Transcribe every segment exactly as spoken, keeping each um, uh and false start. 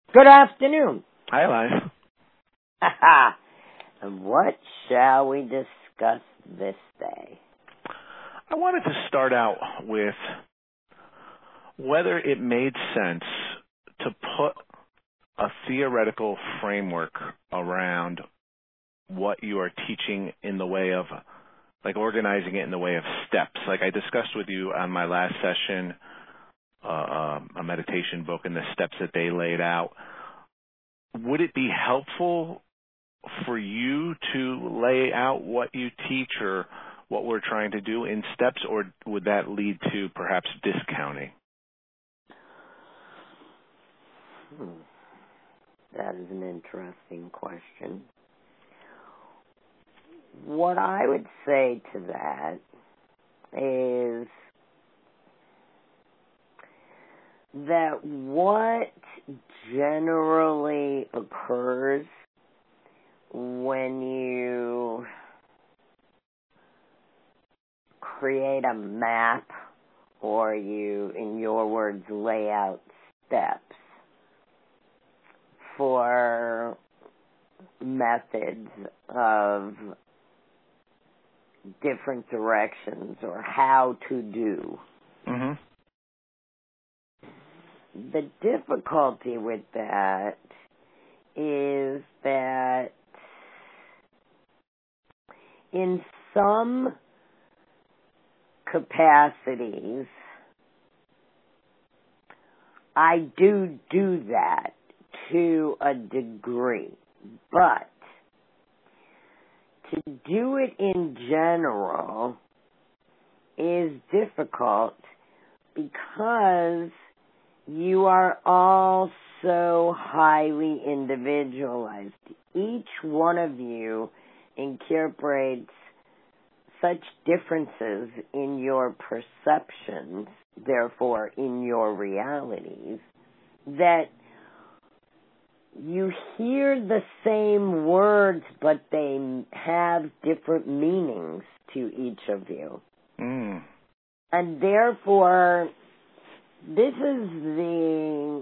Good afternoon. Hi, Elias. And what shall we discuss this day? I wanted to start out with whether it made sense to put a theoretical framework around what you are teaching in the way of, like organizing it in the way of steps. Like I discussed with you on my last session, uh, um, a meditation book and the steps that they laid out. Would it be helpful for you to lay out what you teach or what we're trying to do in steps, or would that lead to perhaps discounting? Hmm. That is an interesting question. What I would say to that is that what generally occurs when you create a map or you, in your words, lay out steps for methods of different directions or how to do. Mm-hmm. The difficulty with that is that in some capacities, I do do that to a degree, but to do it in general is difficult because you are all so highly individualized. Each one of you incorporates such differences in your perceptions, therefore in your realities, that you hear the same words, but they have different meanings to each of you. Mm. And therefore, this is the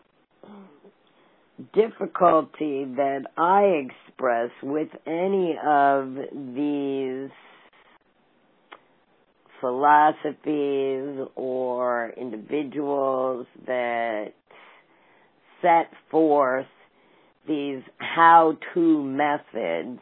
difficulty that I express with any of these philosophies or individuals that set forth these how-to methods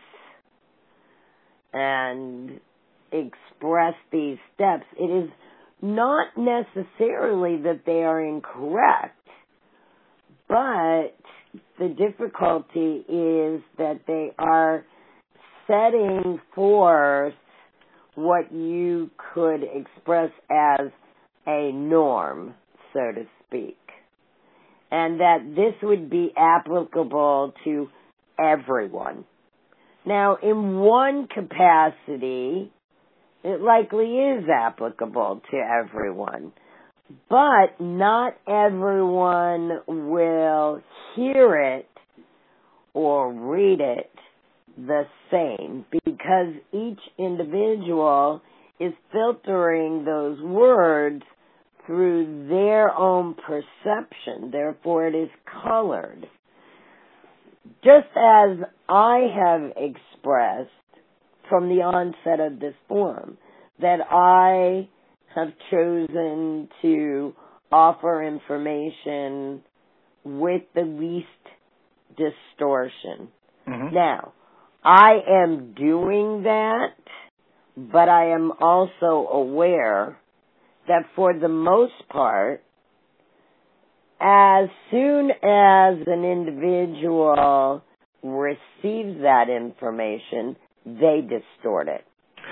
and express these steps. It is not necessarily that they are incorrect, but the difficulty is that they are setting forth what you could express as a norm, so to speak, and that this would be applicable to everyone. Now, in one capacity, it likely is applicable to everyone, but not everyone will hear it or read it the same, because each individual is filtering those words through their own perception. Therefore, it is colored. Just as I have expressed from the onset of this forum that I have chosen to offer information with the least distortion. Mm-hmm. Now, I am doing that, but I am also aware that for the most part, as soon as an individual receives that information, they distort it.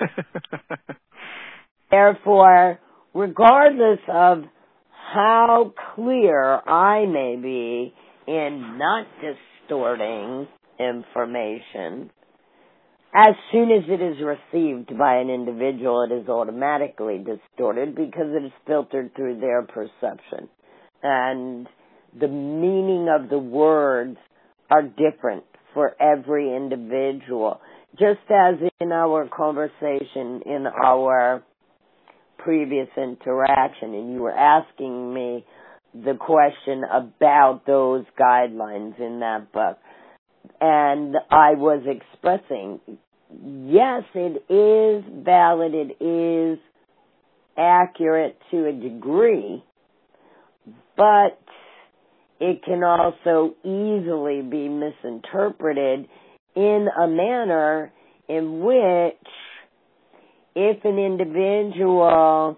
Therefore, regardless of how clear I may be in not distorting information, as soon as it is received by an individual, it is automatically distorted because it is filtered through their perception. And the meaning of the words are different for every individual. Just as in our conversation, in our previous interaction, and you were asking me the question about those guidelines in that book. And I was expressing, yes, it is valid, it is accurate to a degree, but it can also easily be misinterpreted in a manner in which, if an individual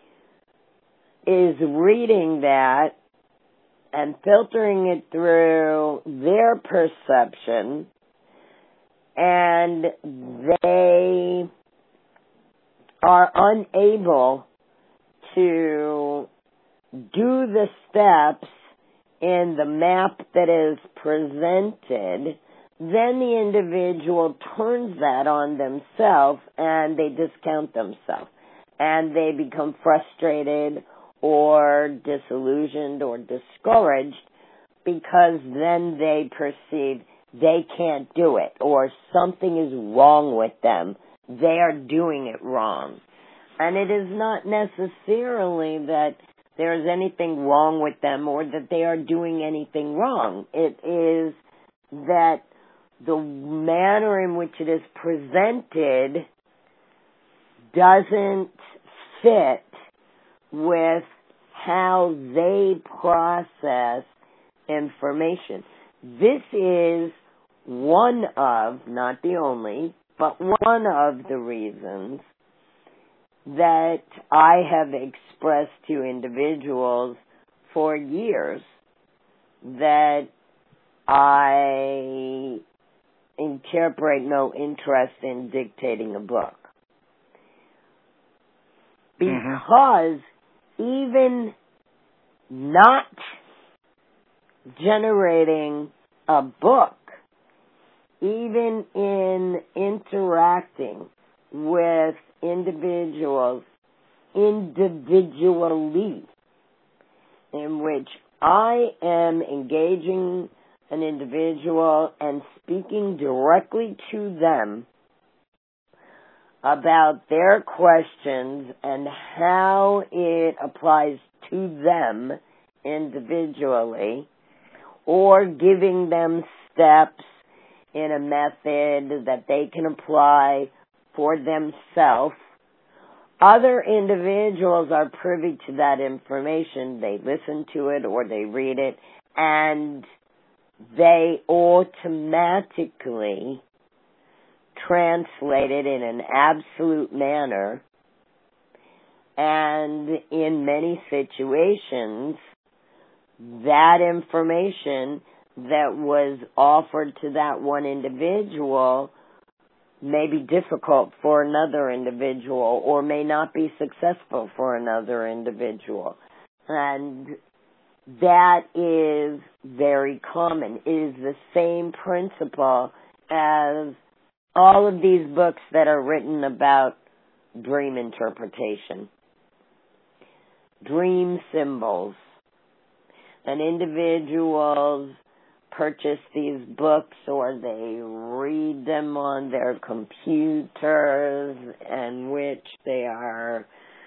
is reading that and filtering it through their perception, and they are unable to do the steps in the map that is presented, then the individual turns that on themselves and they discount themselves. And they become frustrated or disillusioned or discouraged because then they perceive they can't do it or something is wrong with them. They are doing it wrong. And it is not necessarily that there is anything wrong with them or that they are doing anything wrong. It is that the manner in which it is presented doesn't fit with how they process information. This is one of, not the only, but one of the reasons that I have expressed to individuals for years that I incorporate no interest in dictating a book. Because mm-hmm. even not generating a book, even in interacting with individuals individually, in which I am engaging an individual and speaking directly to them about their questions and how it applies to them individually, or giving them steps in a method that they can apply for themselves. Other individuals are privy to that information. They listen to it or they read it, and they automatically translate it in an absolute manner. And in many situations, that information that was offered to that one individual may be difficult for another individual or may not be successful for another individual. And that is very common. It is the same principle as all of these books that are written about dream interpretation. Dream symbols. And individuals purchase these books or they read them on their computers, in which they are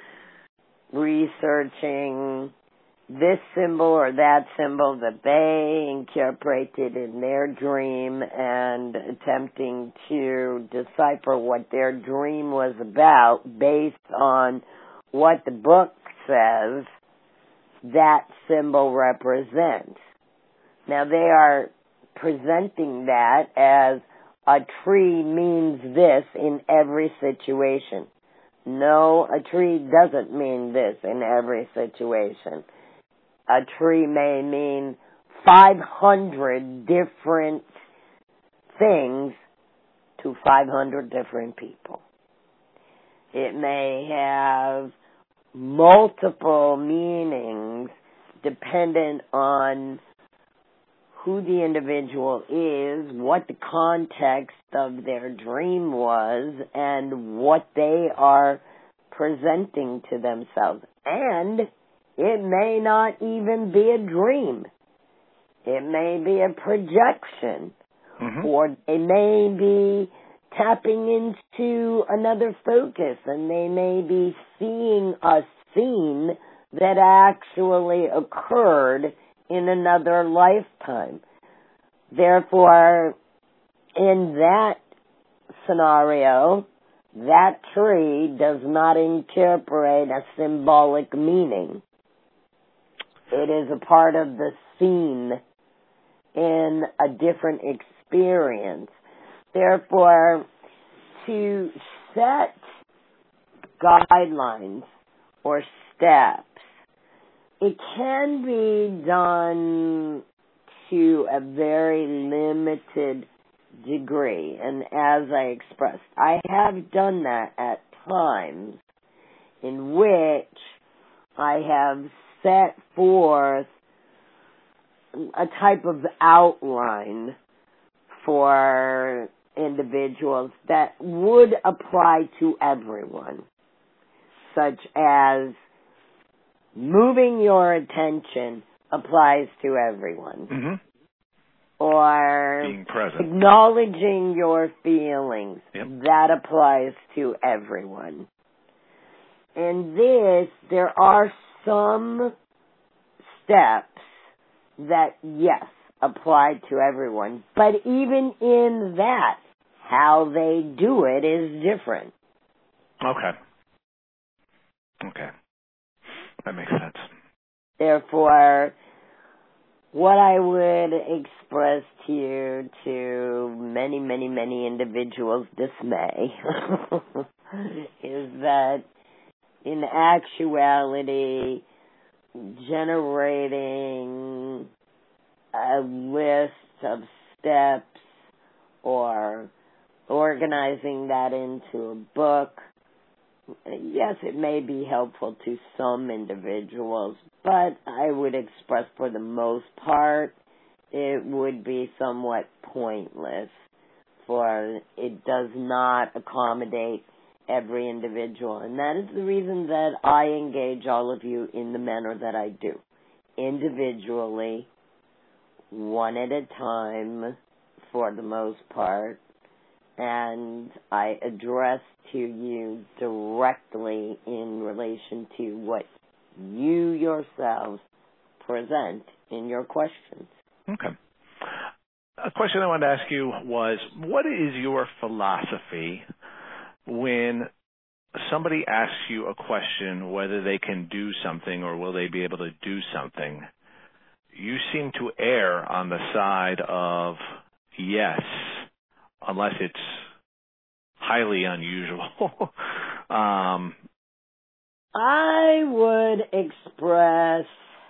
researching this symbol or that symbol that they incorporated in their dream and attempting to decipher what their dream was about based on what the book says that symbol represents. Now, they are presenting that as a tree means this in every situation. No, a tree doesn't mean this in every situation. A tree may mean five hundred different things to five hundred different people. It may have multiple meanings dependent on who the individual is, what the context of their dream was, and what they are presenting to themselves. And it may not even be a dream. It may be a projection. Mm-hmm. Or they may be tapping into another focus, and they may be seeing a scene that actually occurred in another lifetime. Therefore, in that scenario, that tree does not incorporate a symbolic meaning. It is a part of the scene in a different experience. Therefore, to set guidelines or steps, it can be done to a very limited degree. And as I expressed, I have done that at times in which I have set forth a type of outline for individuals that would apply to everyone, such as moving your attention applies to everyone. Mm-hmm. Or being present, acknowledging your feelings, yep. that applies to everyone. In this, there are some steps that, yes, apply to everyone. But even in that, how they do it is different. Okay. Okay. That makes sense. Therefore, what I would express to you, to many, many, many individuals' dismay, is that in actuality, generating a list of steps or organizing that into a book, yes, it may be helpful to some individuals, but I would express for the most part, it would be somewhat pointless, for it does not accommodate every individual. And that is the reason that I engage all of you in the manner that I do. Individually, one at a time, for the most part, and I address to you directly in relation to what you yourselves present in your questions. Okay. A question I wanted to ask you was, what is your philosophy when somebody asks you a question whether they can do something or will they be able to do something? You seem to err on the side of yes, unless it's highly unusual. um, I would express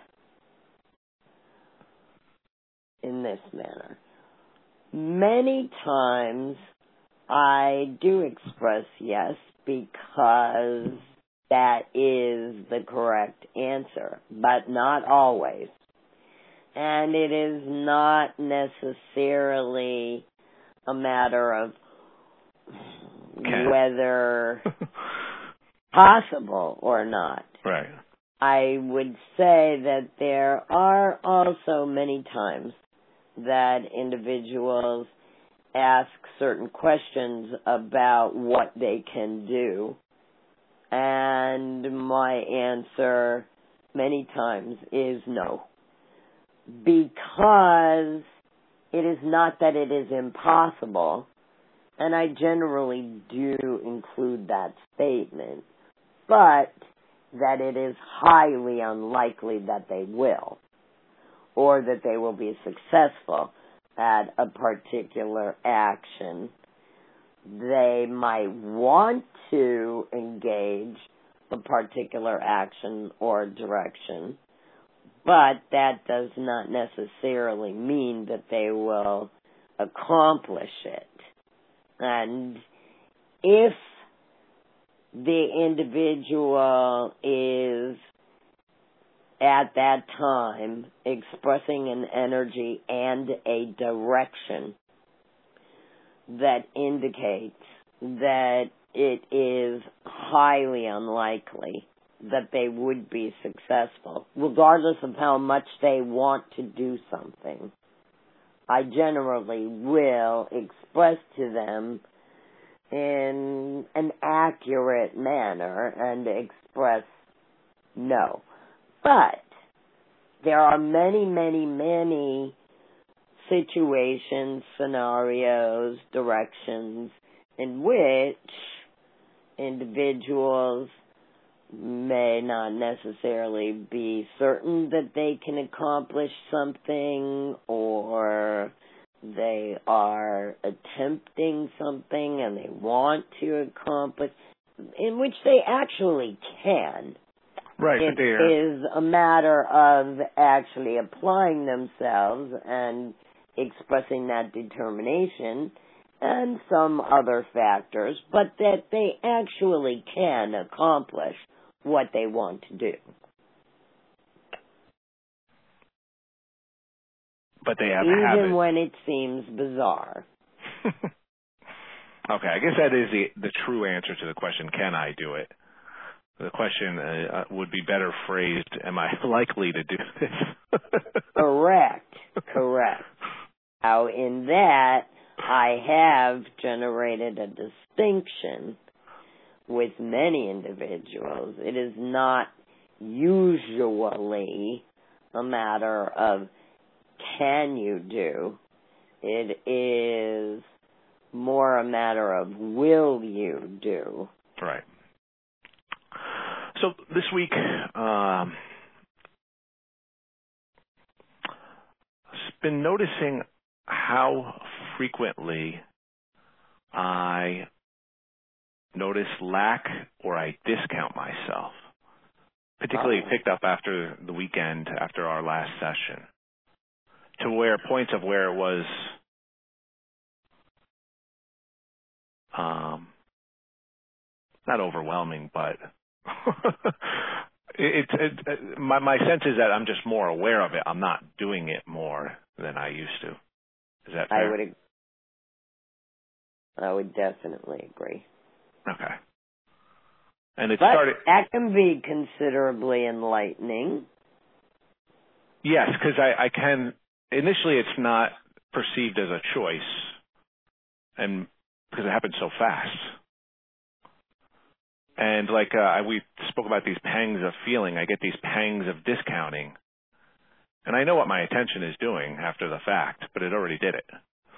in this manner. Many times I do express yes because that is the correct answer, but not always. And it is not necessarily a matter of okay. whether possible or not. Right. I would say that there are also many times that individuals ask certain questions about what they can do, and my answer many times is no. Because it is not that it is impossible, and I generally do include that statement, but that it is highly unlikely that they will, or that they will be successful at a particular action. They might want to engage a particular action or direction, but that does not necessarily mean that they will accomplish it. And if the individual is at that time expressing an energy and a direction that indicates that it is highly unlikely that they would be successful, regardless of how much they want to do something, I generally will express to them in an accurate manner and express no. But there are many, many, many situations, scenarios, directions in which individuals may not necessarily be certain that they can accomplish something, or they are attempting something and they want to accomplish, in which they actually can. Right. It is a matter of actually applying themselves and expressing that determination and some other factors, but that they actually can accomplish what they want to do. But they have Even habits. when it seems bizarre. Okay, I guess that is the, the true answer to the question, can I do it? The question uh, would be better phrased, am I likely to do this? Correct, correct. Now, in that, I have generated a distinction with many individuals. It is not usually a matter of can you do. It is more a matter of will you do. Right. So this week, um, I've been noticing how frequently I notice lack or I discount myself, particularly Oh. picked up after the weekend, after our last session, to where points of where it was um, not overwhelming, but it, it, it, my, my sense is that I'm just more aware of it. I'm not doing it more than I used to. Is that fair? I would, I would definitely agree. Okay. And it but started. That can be considerably enlightening. Yes, because I, I can. Initially, it's not perceived as a choice, and because it happens so fast. And like uh, we spoke about these pangs of feeling, I get these pangs of discounting, and I know what my attention is doing after the fact, but it already did it.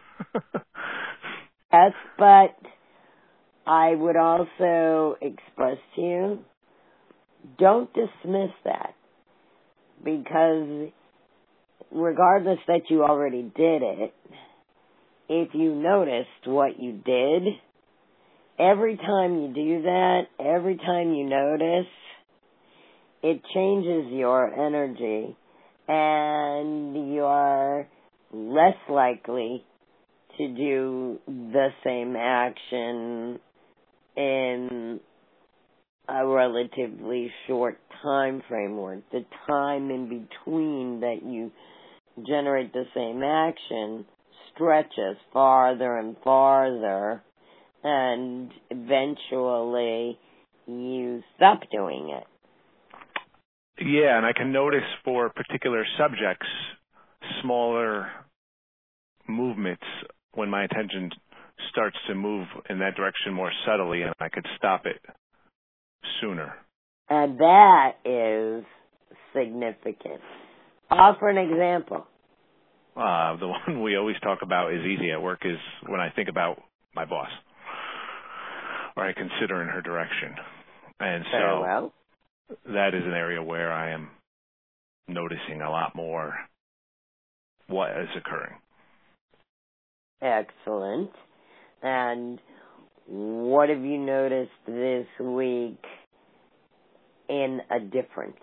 Yes, but I would also express to you, don't dismiss that, because regardless that you already did it, if you noticed what you did, every time you do that, every time you notice, it changes your energy, and you're less likely to do the same action in a relatively short time framework. The time in between that you generate the same action stretches farther and farther, and eventually you stop doing it. Yeah, and I can notice for particular subjects, smaller movements when my attention starts to move in that direction more subtly, and I could stop it sooner. And that is significant. Offer an example. Uh, the one we always talk about is easy at work is when I think about my boss, or I consider in her direction. And so Very well. that is an area where I am noticing a lot more what is occurring. Excellent. And what have you noticed this week in a difference?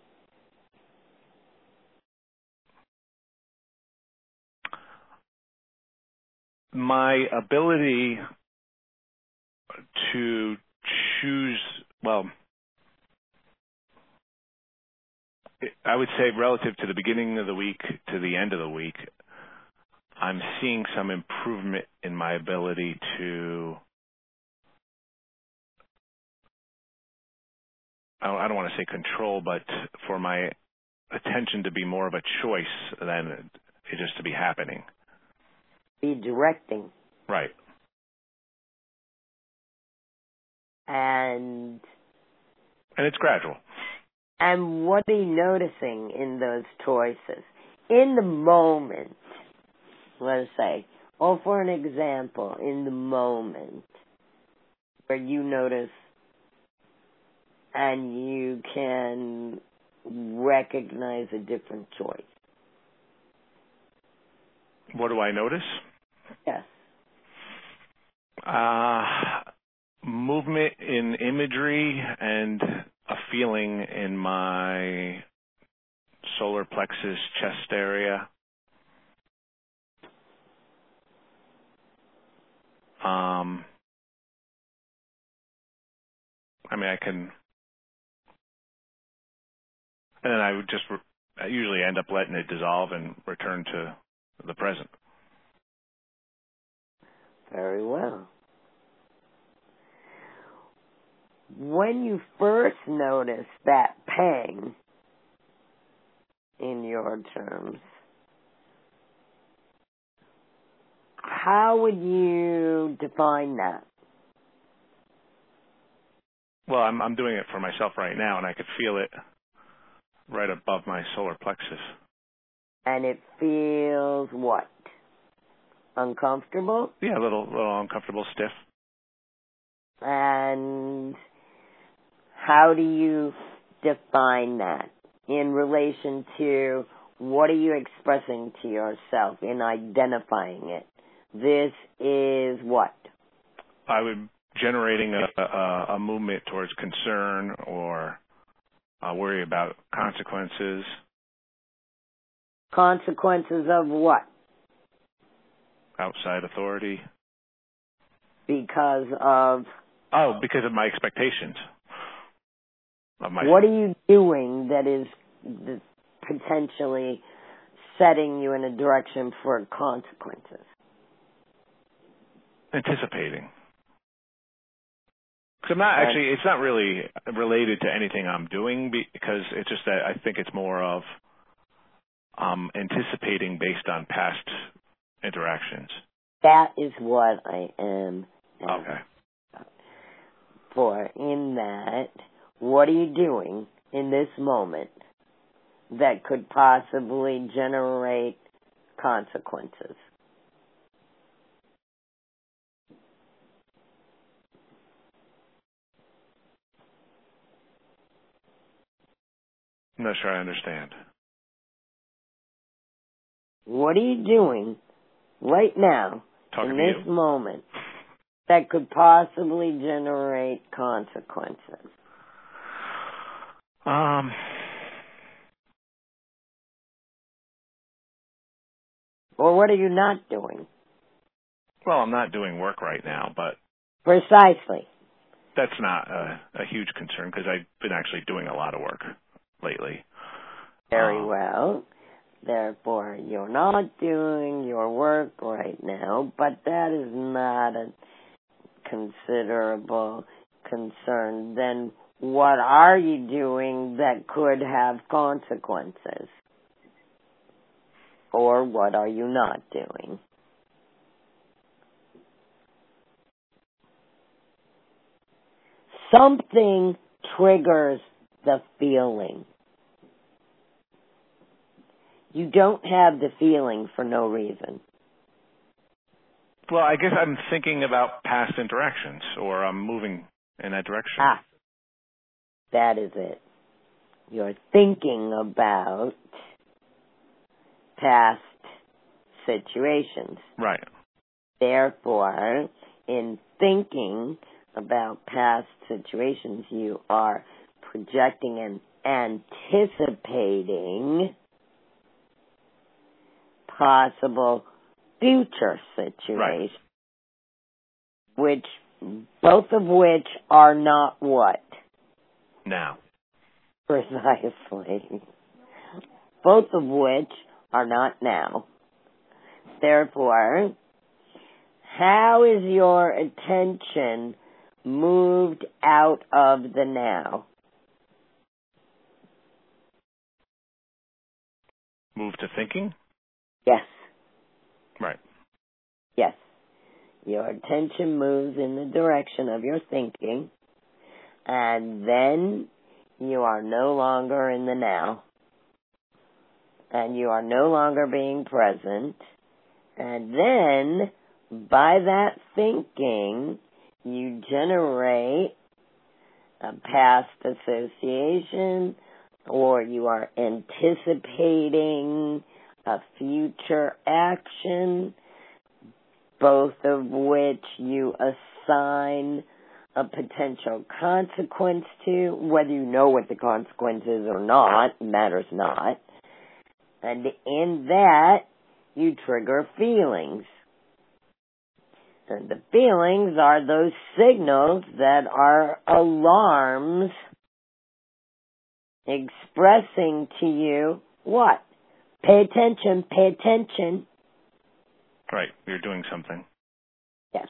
My ability to choose, well, I would say relative to the beginning of the week to the end of the week, I'm seeing some improvement in my ability to, I don't, I don't want to say control, but for my attention to be more of a choice than it just to be happening. Be directing. Right. And And it's gradual. And what are you noticing in those choices? In the moment, let's say, or for an example, in the moment where you notice and you can recognize a different choice. What do I notice? Yes. Uh, movement in imagery and a feeling in my solar plexus chest area. Um, I mean, I can, and then I would just, I usually end up letting it dissolve and return to the present. Very well. When you first notice that pang, in your terms, how would you define that? Well, I'm I'm doing it for myself right now, and I could feel it right above my solar plexus. And it feels what? Uncomfortable? Yeah, a little little uncomfortable, stiff. And how do you define that in relation to what are you expressing to yourself in identifying it? This is what? I would generating a, a, a movement towards concern or uh, worry about consequences. Consequences of what? Outside authority. Because of? Oh, because of my expectations. Of my. What are you doing that is the, potentially setting you in a direction for consequences? Anticipating. Because I'm not actually, it's not really related to anything I'm doing because it's just that I think it's more of um, anticipating based on past interactions. That is what I am okay. for. In that, what are you doing in this moment that could possibly generate consequences? I'm not sure I understand. What are you doing right now Talking in to this you. moment that could possibly generate consequences? Um, or what are you not doing? Well, I'm not doing work right now, but precisely. That's not a, a huge concern because I've been actually doing a lot of work lately. Very um, well. Therefore, you're not doing your work right now, but that is not a considerable concern. Then what are you doing that could have consequences? Or what are you not doing? Something triggers the feeling. You don't have the feeling for no reason. Well, I guess I'm thinking about past interactions, or I'm moving in that direction. Ah, that is it. You're thinking about past situations. Right. Therefore, in thinking about past situations, you are projecting and anticipating possible future situations, right, which both of which are not what? Now. Precisely. Both of which are not now. Therefore, how is your attention moved out of the now? Move to thinking? Yes. Right. Yes. Your attention moves in the direction of your thinking, and then you are no longer in the now, and you are no longer being present, and then by that thinking, you generate a past association, or you are anticipating a future action, both of which you assign a potential consequence to. Whether you know what the consequence is or not matters not. And in that, you trigger feelings. And the feelings are those signals that are alarms expressing to you what? Pay attention, pay attention. Right, you're doing something. Yes.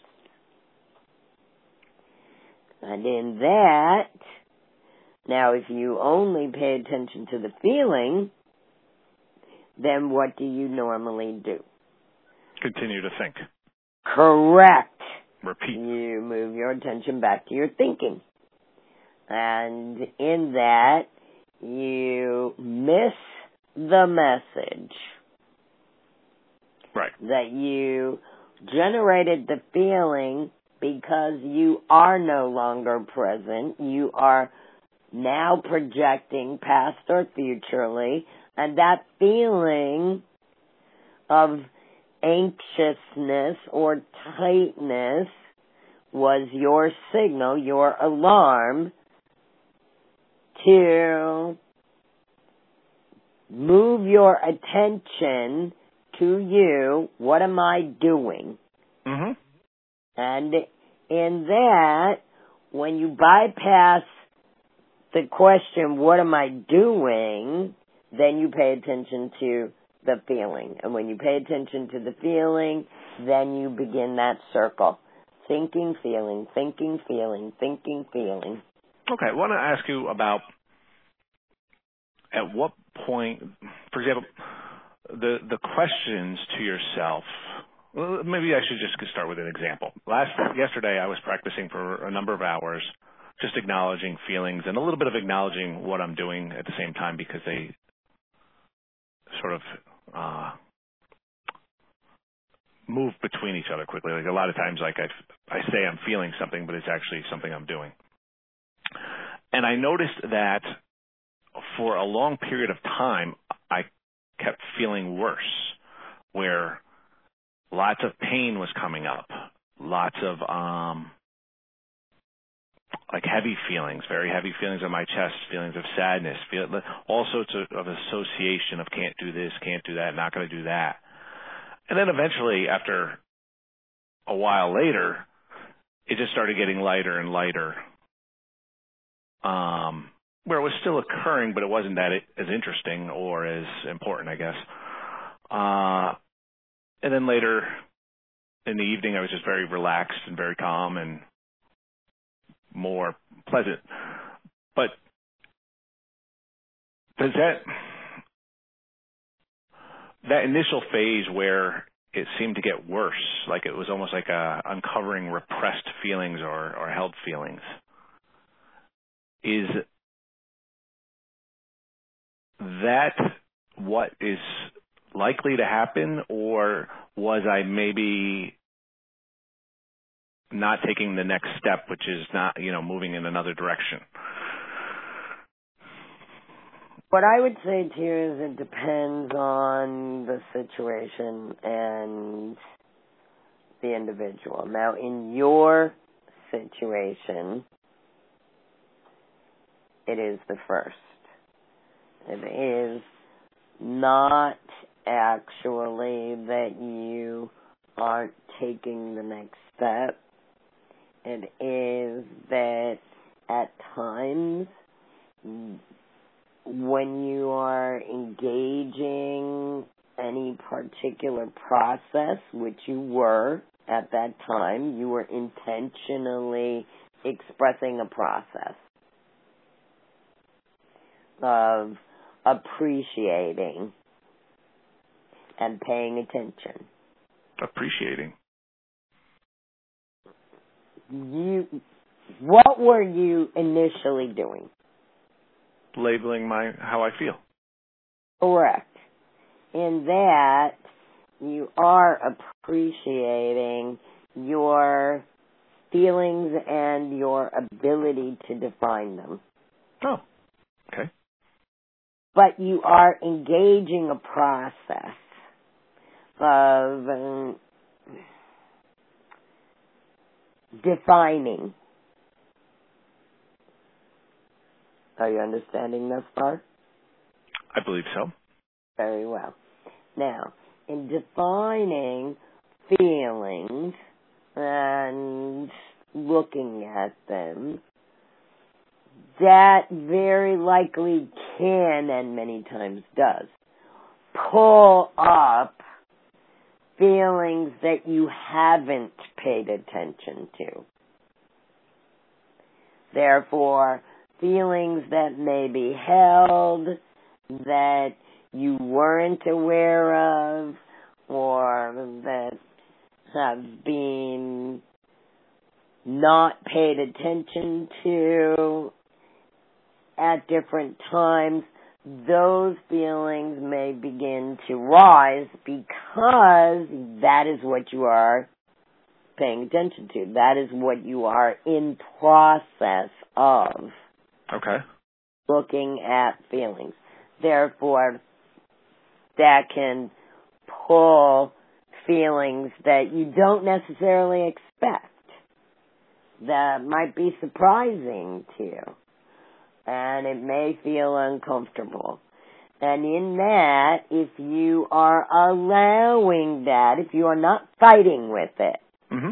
And in that, now if you only pay attention to the feeling, then what do you normally do? Continue to think. Correct. Repeat. You move your attention back to your thinking. And in that, you miss the message. Right. That you generated the feeling because you are no longer present. You are now projecting past or futurely, and that feeling of anxiousness or tightness was your signal, your alarm to move your attention to you. What am I doing? Mm-hmm. And in that, when you bypass the question, what am I doing, then you pay attention to the feeling. And when you pay attention to the feeling, then you begin that circle. Thinking, feeling, thinking, feeling, thinking, feeling. Okay, I want to ask you about at what point, for example, the the questions to yourself. Well, maybe I should just start with an example. Last yesterday, I was practicing for a number of hours, just acknowledging feelings and a little bit of acknowledging what I'm doing at the same time, because they sort of uh, move between each other quickly. Like a lot of times, like I I say I'm feeling something, but it's actually something I'm doing. And I noticed that for a long period of time, I kept feeling worse, where lots of pain was coming up, lots of um, like heavy feelings, very heavy feelings in my chest, feelings of sadness, feel, all sorts of, of association of can't do this, can't do that, not going to do that. And then eventually, after a while later, it just started getting lighter and lighter, um, where it was still occurring, but it wasn't that as interesting or as important, I guess. Uh, and then later in the evening, I was just very relaxed and very calm and more pleasant. But does that that initial phase where it seemed to get worse, like it was almost like a uncovering repressed feelings or, or held feelings, is that what is likely to happen, or was I maybe not taking the next step, which is not, you know, moving in another direction? What I would say to you is it depends on the situation and the individual. Now, in your situation, it is the first. It is not actually that you aren't taking the next step. It is that at times when you are engaging any particular process, which you were at that time, you were intentionally expressing a process of appreciating and paying attention. Appreciating. You, what were you initially doing? labeling my how I feel. Correct. In that, you are appreciating your feelings and your ability to define them. Oh, okay. But you are engaging a process of um, defining. Are you understanding thus far? I believe so. Very well. Now, in defining feelings and looking at them, that very likely can, and many times does, pull up feelings that you haven't paid attention to. Therefore, feelings that may be held, that you weren't aware of, or that have been not paid attention to at different times, those feelings may begin to rise because that is what you are paying attention to. That is what you are in process of. Okay. Looking at feelings. Therefore, that can pull feelings that you don't necessarily expect, that might be surprising to you, and it may feel uncomfortable. And in that, if you are allowing that, if you are not fighting with it, mm-hmm.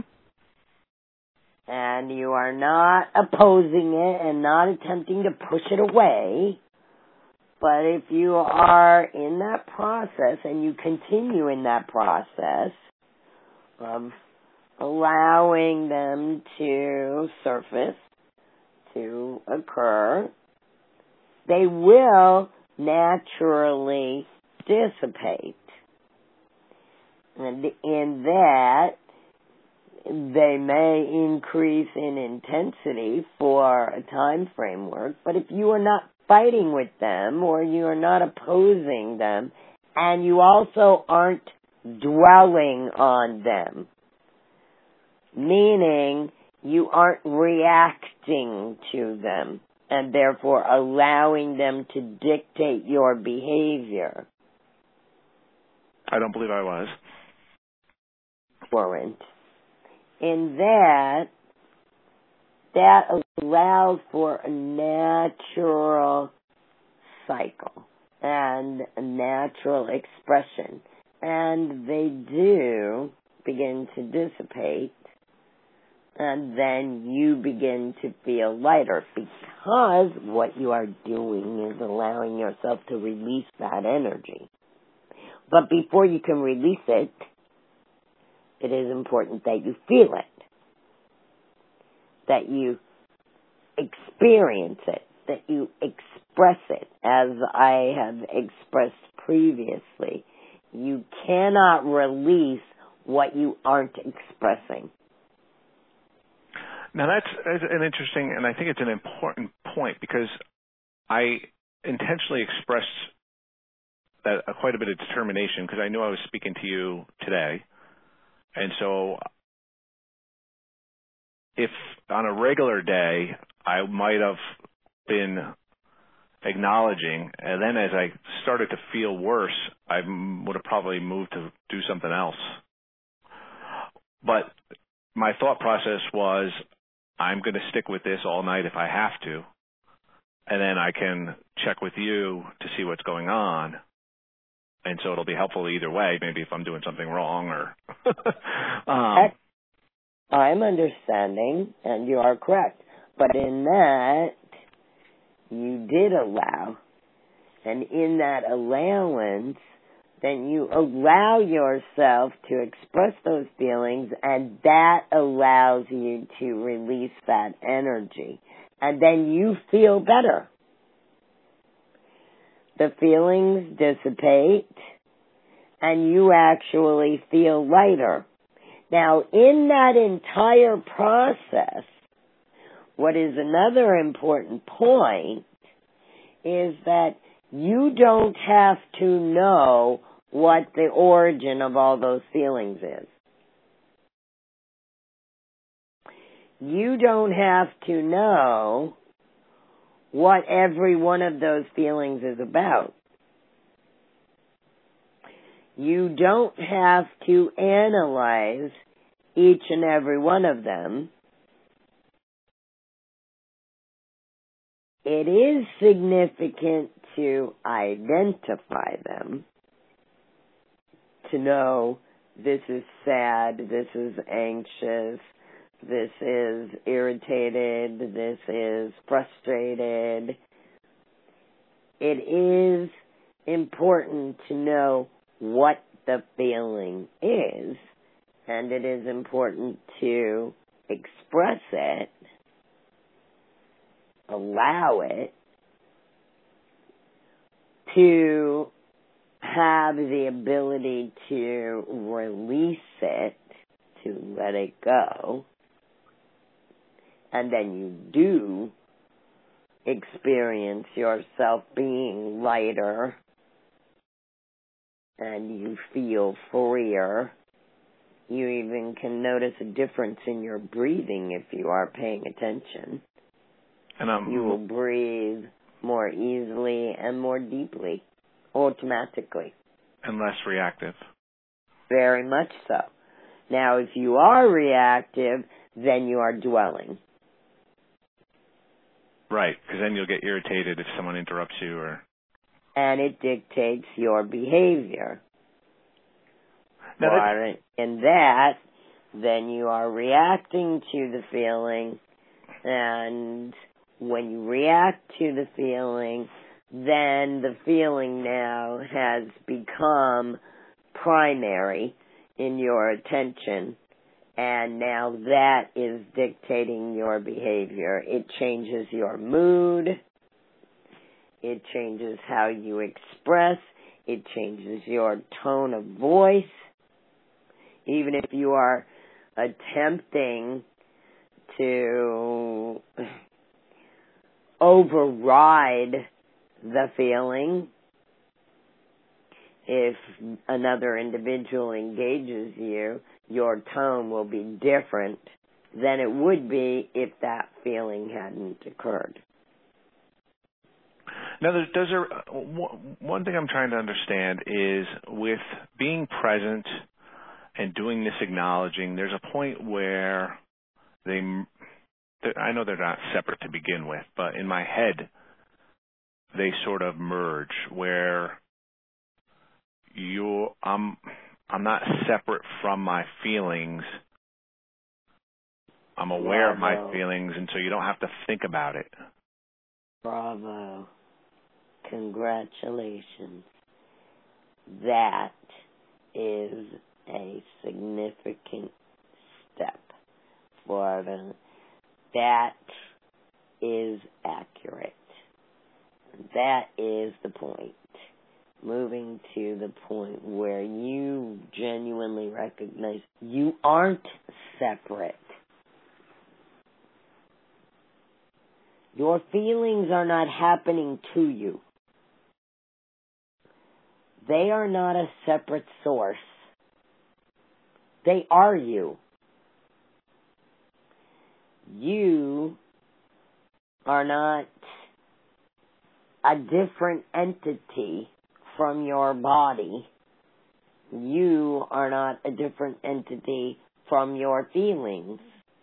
and you are not opposing it and not attempting to push it away, but if you are in that process and you continue in that process of allowing them to surface, to occur, they will naturally dissipate. And in that, they may increase in intensity for a time framework, but if you are not fighting with them or you are not opposing them, and you also aren't dwelling on them, meaning you aren't reacting to them and therefore allowing them to dictate your behavior. I don't believe I was. Weren't. In that, that allows for a natural cycle and a natural expression. And they do begin to dissipate, and then you begin to feel lighter because what you are doing is allowing yourself to release that energy. But before you can release it, it is important that you feel it, that you experience it, that you express it, as I have expressed previously. You cannot release what you aren't expressing. Now that's, that's an interesting, and I think it's an important point, because I intentionally expressed that uh, quite a bit of determination because I knew I was speaking to you today. And so if on a regular day I might have been acknowledging, and then as I started to feel worse, I would have probably moved to do something else. But my thought process was, I'm going to stick with this all night if I have to, and then I can check with you to see what's going on. And so it'll be helpful either way, maybe if I'm doing something wrong or... um, I'm understanding, and you are correct. But in that, you did allow. And in that allowance, then you allow yourself to express those feelings, and that allows you to release that energy. And then you feel better. The feelings dissipate, and you actually feel lighter. Now, in that entire process, what is another important point is that you don't have to know what the origin of all those feelings is. You don't have to know what every one of those feelings is about. You don't have to analyze each and every one of them. It is significant to identify them, to know this is sad, this is anxious, this is irritated, this is frustrated. It is important to know what the feeling is, and it is important to express it, allow it, to have the ability to release it, to let it go, and then you do experience yourself being lighter, and you feel freer. You even can notice a difference in your breathing if you are paying attention. And um, you will breathe more easily and more deeply, automatically. And less reactive. Very much so. Now, if you are reactive, then you are dwelling. Right, because then you'll get irritated if someone interrupts you or... And it dictates your behavior. Now or in that, then you are reacting to the feeling, and when you react to the feeling, then the feeling now has become primary in your attention, and now that is dictating your behavior. It changes your mood. It changes how you express. It changes your tone of voice. Even if you are attempting to override the feeling, if another individual engages you, your tone will be different than it would be if that feeling hadn't occurred. Now, there's, there's a, one thing I'm trying to understand is with being present and doing this acknowledging, there's a point where they, I know they're not separate to begin with, but in my head, they sort of merge where you, I'm, I'm not separate from my feelings. I'm aware of my feelings, and so you don't have to think about it. Bravo. Congratulations. That is a significant step for them. That is accurate. That is the point. Moving to the point where you genuinely recognize you aren't separate. Your feelings are not happening to you. They are not a separate source. They are you. You are not a different entity from your body. You are not a different entity from your feelings.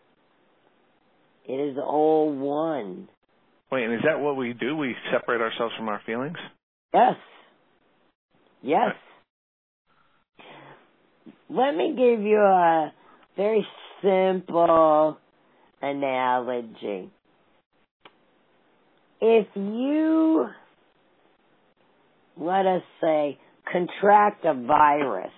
It is all one. Wait, and is that what we do? We separate ourselves from our feelings? Yes. Yes. Let me give you a very simple analogy. If you, let us say, contract a virus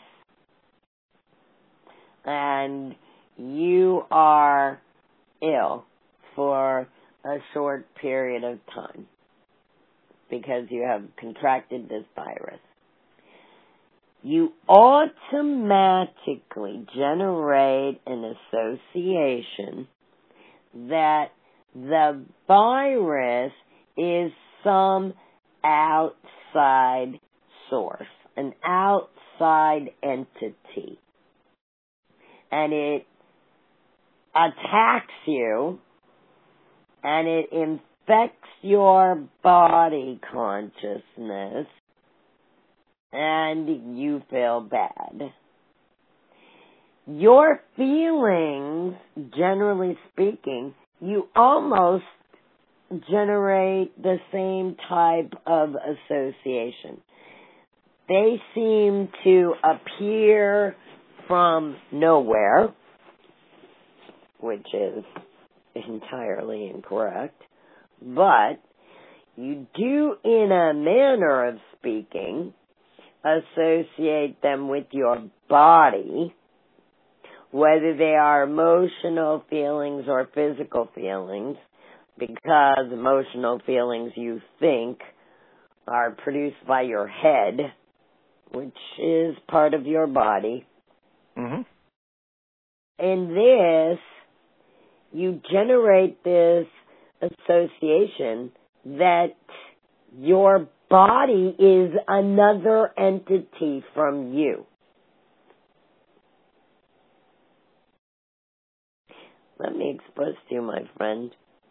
and you are ill for a short period of time because you have contracted this virus, you automatically generate an association that the virus is some outside source, an outside entity. And it attacks you, and it infects your body consciousness, and you feel bad. Your feelings, generally speaking, you almost generate the same type of association. They seem to appear from nowhere, which is entirely incorrect, but you do, in a manner of speaking, associate them with your body, whether they are emotional feelings or physical feelings, because emotional feelings you think are produced by your head, which is part of your body. Mm-hmm. In this, you generate this association that your body is another entity from you. Let me express to you, my friend.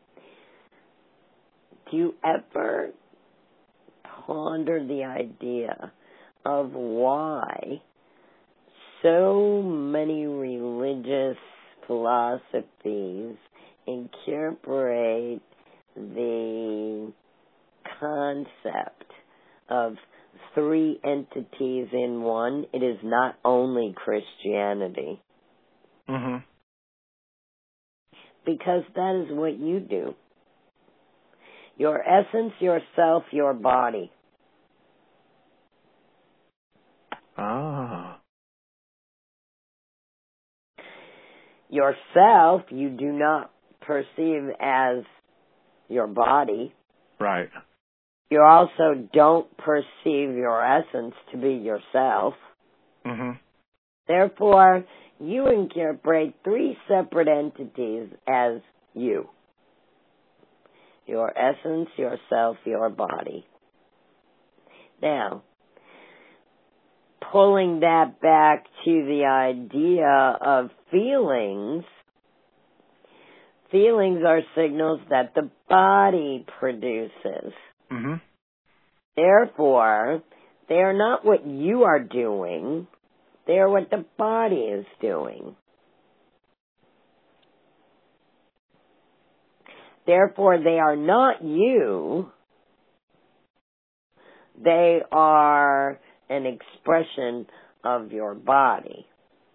Do you ever ponder the idea of why so many religious philosophies incorporate the concept of three entities in one? It is not only Christianity. Mm-hmm. Because that is what you do. Your essence, yourself, your body. Ah. Yourself, you do not perceive as your body. Right. You also don't perceive your essence to be yourself. Mm-hmm. Therefore, you incorporate three separate entities as you. Your essence, yourself, your body. Now, pulling that back to the idea of feelings, feelings are signals that the body produces. Mm-hmm. Therefore, they are not what you are doing, they are what the body is doing. Therefore, they are not you. They are an expression of your body.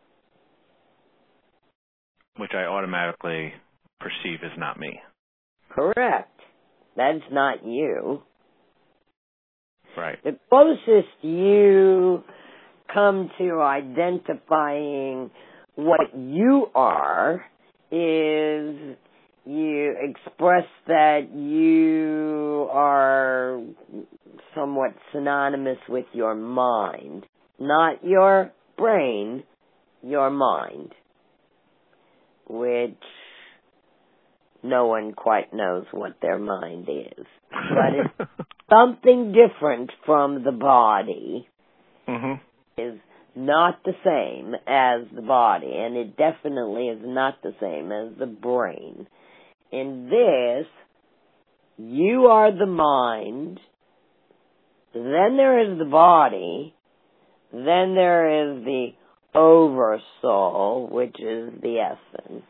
Which I automatically perceive as not me. Correct. That's not you. Right. The closest you come to identifying what you are is you express that you are somewhat synonymous with your mind. Not your brain, your mind. Which no one quite knows what their mind is. But it's something different from the body. Mm-hmm. Is not the same as the body, and it definitely is not the same as the brain. In this, you are the mind, then there is the body, then there is the oversoul, which is the essence.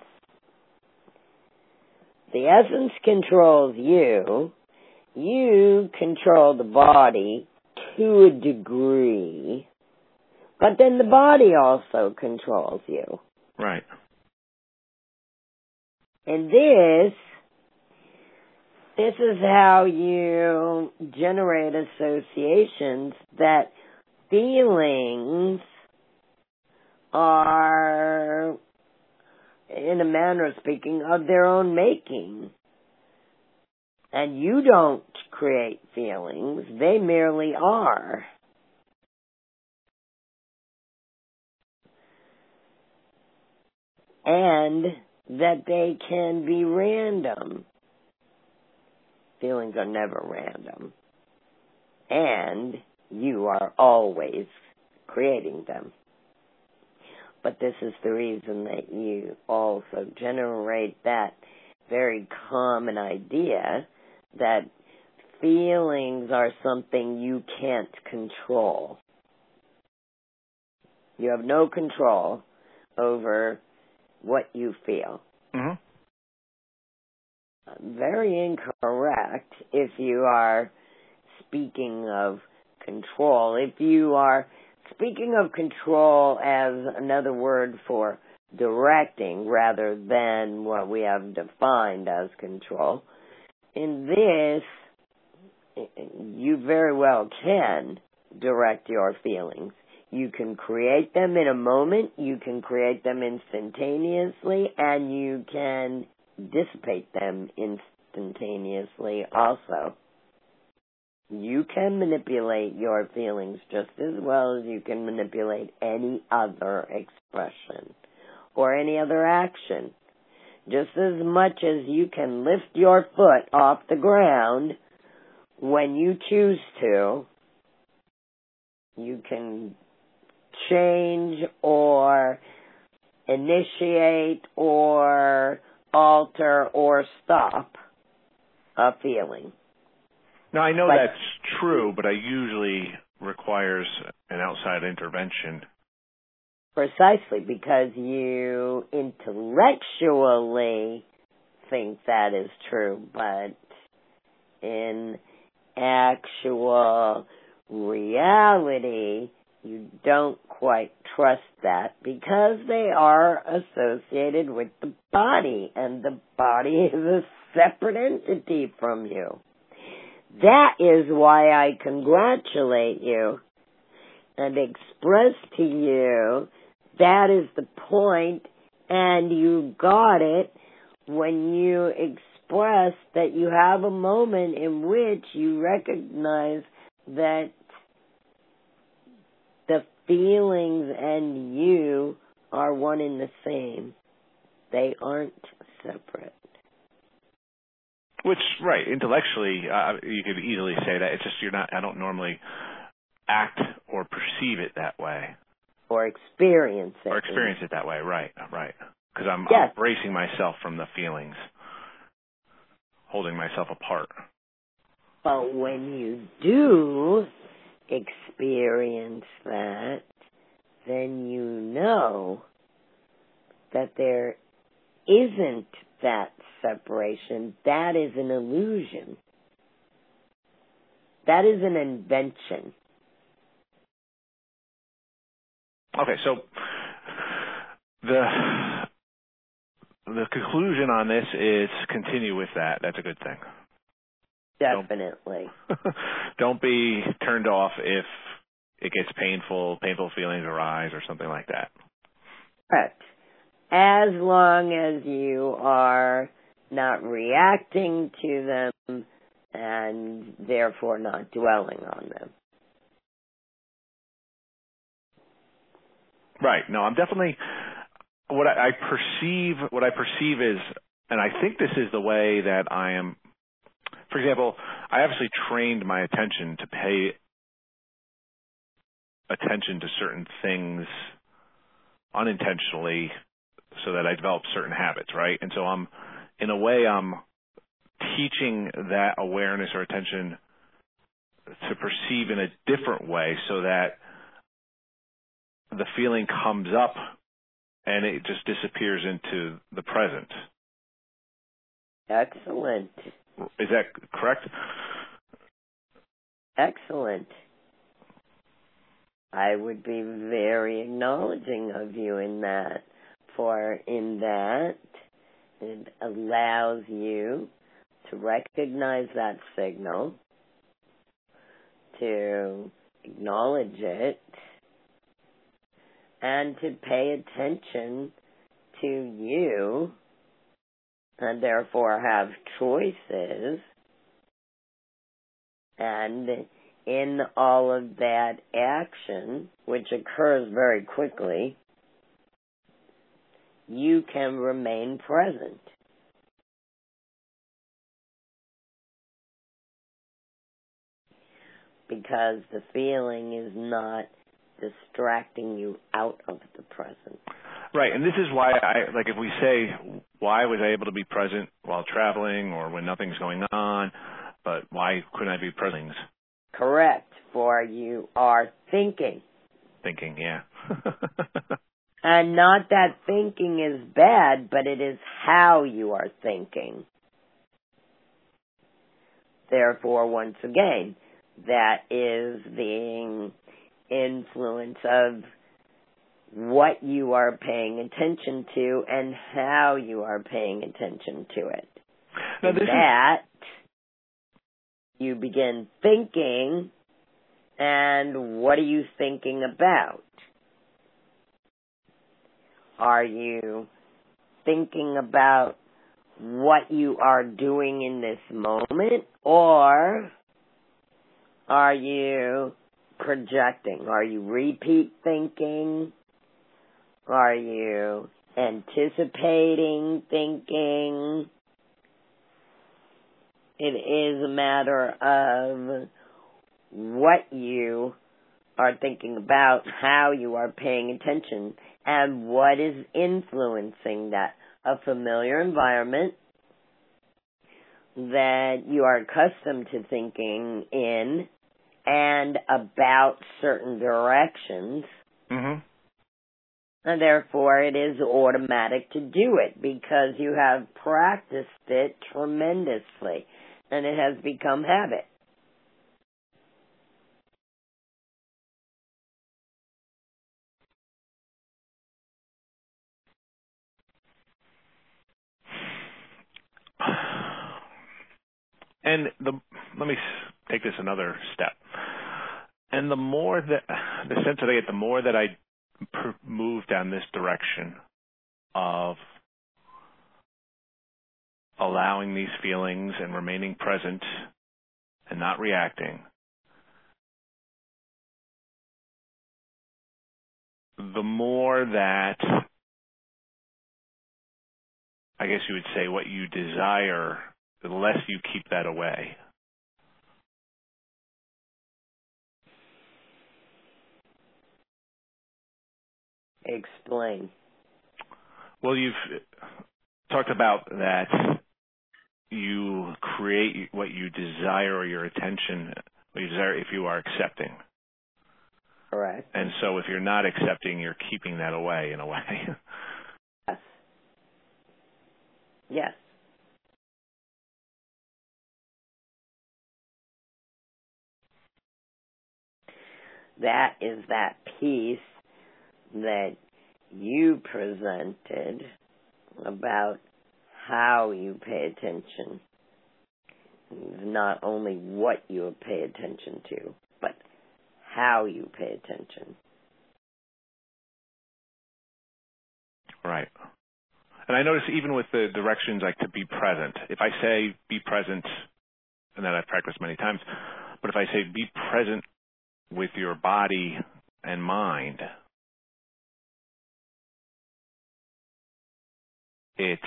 The essence controls you. You control the body to a degree, but then the body also controls you. Right. And this, this is how you generate associations that feelings are, in a manner of speaking, of their own making. And you don't create feelings, they merely are. And that they can be random. Feelings are never random. and you are always creating them. But this is the reason that you also generate that very common idea that feelings are something you can't control. You have no control over what you feel. Mm-hmm. Very incorrect if you are speaking of control. If you are speaking of control as another word for directing rather than what we have defined as control, in this, you very well can direct your feelings. You can create them in a moment, you can create them instantaneously, and you can dissipate them instantaneously also. You can manipulate your feelings just as well as you can manipulate any other expression or any other action. Just as much as you can lift your foot off the ground when you choose to, you can change or initiate or alter or stop a feeling. Now, I know But, that's true, but it usually requires an outside intervention. Precisely, because you intellectually think that is true, but in actual reality, you don't quite trust that because they are associated with the body, and the body is a separate entity from you. That is why I congratulate you and express to you that is the point, and you got it when you express that you have a moment in which you recognize that the feelings and you are one and the same. They aren't separate. Which, right, intellectually, uh, you could easily say that. It's just you're not, I don't normally act or perceive it that way. Or experience it. Or experience it that way, right, right. Because I'm, yes. I'm bracing myself from the feelings, holding myself apart. But when you do experience that, then you know that there isn't that separation. That is an illusion. That is an invention. Okay, so the the conclusion on this is continue with that. That's a good thing. Definitely. Don't, don't be turned off if it gets painful, painful feelings arise or something like that. Correct. As long as you are not reacting to them and therefore not dwelling on them. Right. No, I'm definitely what I, I perceive. What I perceive is, and I think this is the way that I am. For example, I obviously trained my attention to pay attention to certain things unintentionally, so that I develop certain habits. Right, and so I'm, in a way, I'm teaching that awareness or attention to perceive in a different way, so that the feeling comes up and it just disappears into the present. Excellent. Is that correct? Excellent. I would be very acknowledging of you in that, for in that it allows you to recognize that signal, to acknowledge it, and to pay attention to you, and therefore have choices. And in all of that action, which occurs very quickly, you can remain present. because the feeling is not distracting you out of the present. Right, and this is why I, like if we say, why was I able to be present while traveling or when nothing's going on, but why couldn't I be present? Correct, for you are thinking. Thinking, yeah. And not that thinking is bad, but it is how you are thinking. Therefore, once again, that is the influence of what you are paying attention to and how you are paying attention to it. Now, this that is... you begin thinking, and what are you thinking about? Are you thinking about what you are doing in this moment, or are you projecting? Are you repeat thinking? Are you anticipating thinking? It is a matter of what you are thinking about, how you are paying attention, and what is influencing that. A familiar environment that you are accustomed to thinking in and about certain directions. Mm-hmm. And therefore, it is automatic to do it because you have practiced it tremendously, and it has become habit. And the, let me take this another step. And the more that, the sense that I get, the more that I per, move down this direction of allowing these feelings and remaining present and not reacting, the more that, I guess you would say, what you desire, the less you keep that away. Explain. Well, you've talked about that you create what you desire or your attention, what you desire if you are accepting. Correct. And so if you're not accepting, you're keeping that away in a way. Yes. Yes. That is that piece that you presented about how you pay attention. Not only what you pay attention to, but how you pay attention. Right. And I notice even with the directions like to be present, if I say be present, and that I've practiced many times, but if I say be present with your body and mind, it's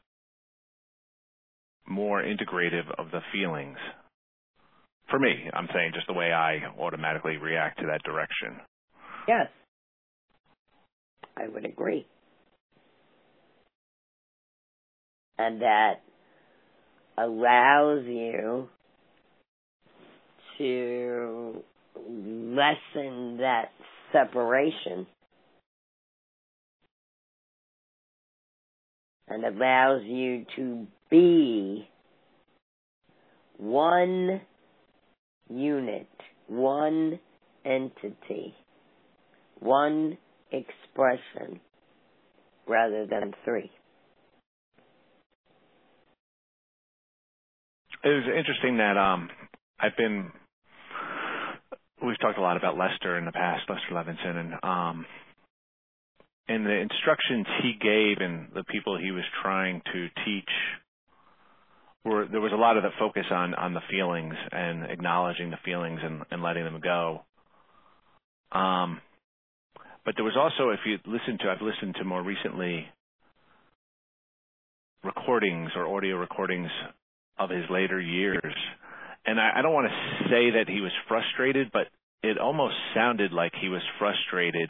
more integrative of the feelings. For me, I'm saying just the way I automatically react to that direction. Yes, I would agree. And that allows you to lessen that separation and allows you to be one unit, one entity, one expression rather than three. It was interesting that um, I've been, we've talked a lot about Lester in the past, Lester Levinson, and um, and the instructions he gave and the people he was trying to teach were, there was a lot of the focus on, on the feelings and acknowledging the feelings and, and letting them go. Um, but there was also, if you listen to, I've listened to more recently recordings or audio recordings of his later years, and I, I don't want to say that he was frustrated, but it almost sounded like he was frustrated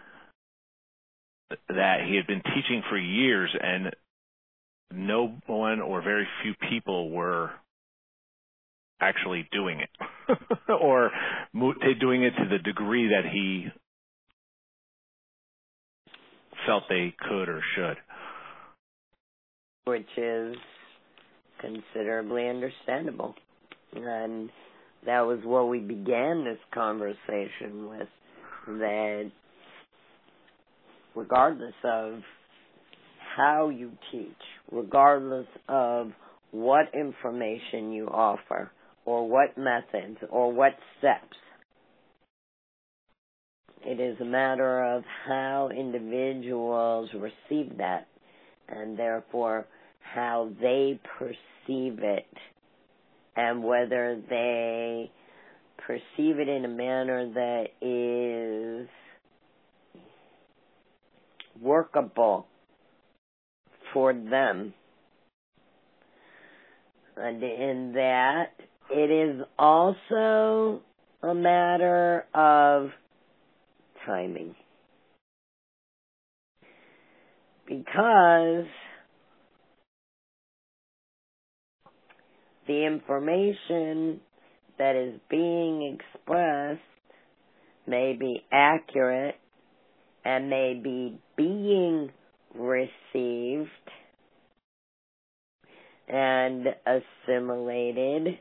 that he had been teaching for years and no one or very few people were actually doing it or mo- doing it to the degree that he felt they could or should. Which is considerably understandable. And that was what we began this conversation with, that regardless of how you teach, regardless of what information you offer, or what methods, or what steps, it is a matter of how individuals receive that, and therefore how they perceive it, and whether they perceive it in a manner that is workable for them. And in that, it is also a matter of timing. Because the information that is being expressed may be accurate and may be being received and assimilated,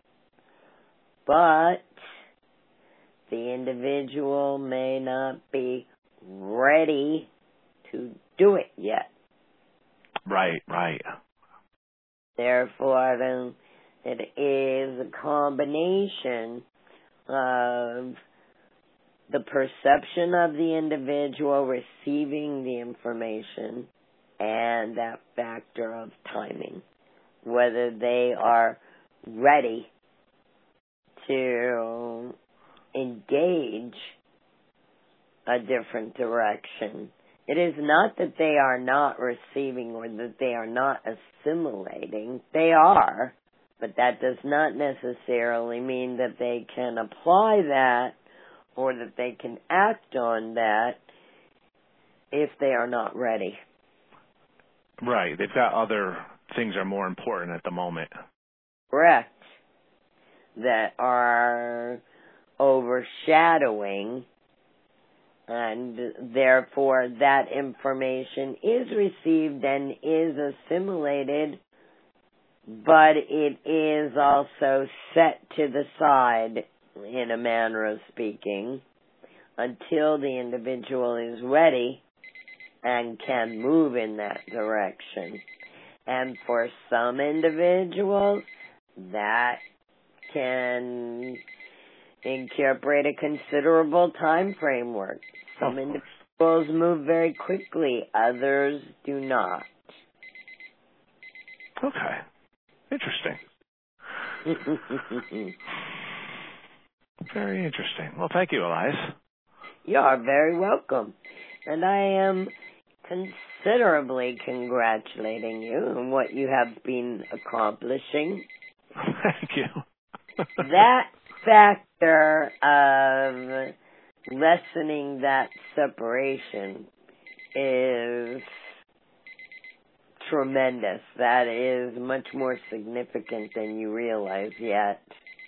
but the individual may not be ready to do it yet. Right, right. Therefore, then, it is a combination of the perception of the individual receiving the information and that factor of timing, whether they are ready to engage a different direction. It is not that they are not receiving or that they are not assimilating. They are, but that does not necessarily mean that they can apply that or that they can act on that if they are not ready. Right. They've got other things that are more important at the moment. Correct. That are overshadowing, and therefore that information is received and is assimilated, but it is also set to the side, in a manner of speaking, until the individual is ready and can move in that direction. And for some individuals, that can incorporate a considerable time framework. Some individuals move very quickly, others do not. Okay. Interesting. Very interesting. Well, thank you, Elias. You are very welcome. And I am considerably congratulating you on what you have been accomplishing. Thank you. That factor of lessening that separation is tremendous. That is much more significant than you realize yet.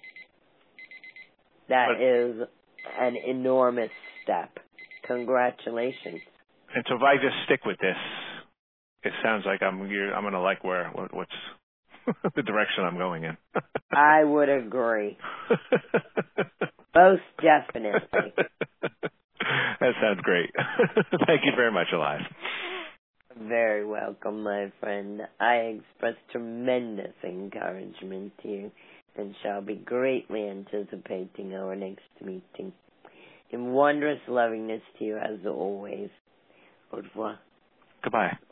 That but, is an enormous step. Congratulations. And so if I just stick with this, it sounds like I'm you're, I'm going to like where what, what's the direction I'm going in. I would agree. Most definitely. That sounds great. Thank you very much, Elias. Very welcome, my friend. I express tremendous encouragement to you and shall be greatly anticipating our next meeting. In wondrous lovingness to you as always. Au revoir. Goodbye.